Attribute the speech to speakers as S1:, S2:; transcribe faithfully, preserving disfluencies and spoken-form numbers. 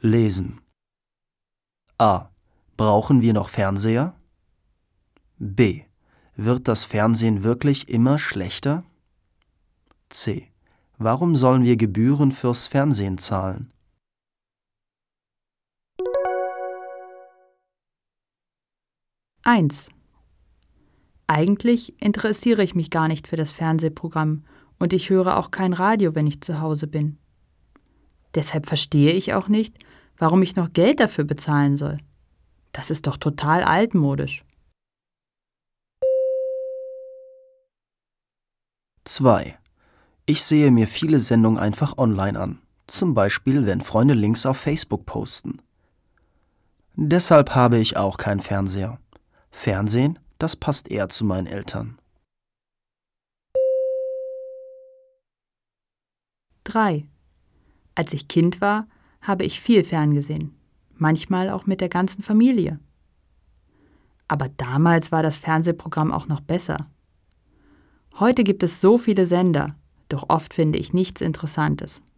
S1: Lesen. A. Brauchen wir noch Fernseher? B. Wird das Fernsehen wirklich immer schlechter? C. Warum sollen wir Gebühren fürs Fernsehen zahlen?
S2: eins. Eigentlich interessiere ich mich gar nicht für das Fernsehprogramm und ich höre auch kein Radio, wenn ich zu Hause bin. Deshalb verstehe ich auch nicht, warum ich noch Geld dafür bezahlen soll. Das ist doch total altmodisch.
S1: zwei. Ich sehe mir viele Sendungen einfach online an, zum Beispiel wenn Freunde Links auf Facebook posten. Deshalb habe ich auch keinen Fernseher. Fernsehen, das passt eher zu meinen Eltern.
S2: drei. Als ich Kind war, habe ich viel ferngesehen, manchmal auch mit der ganzen Familie. Aber damals war das Fernsehprogramm auch noch besser. Heute gibt es so viele Sender, doch oft finde ich nichts Interessantes.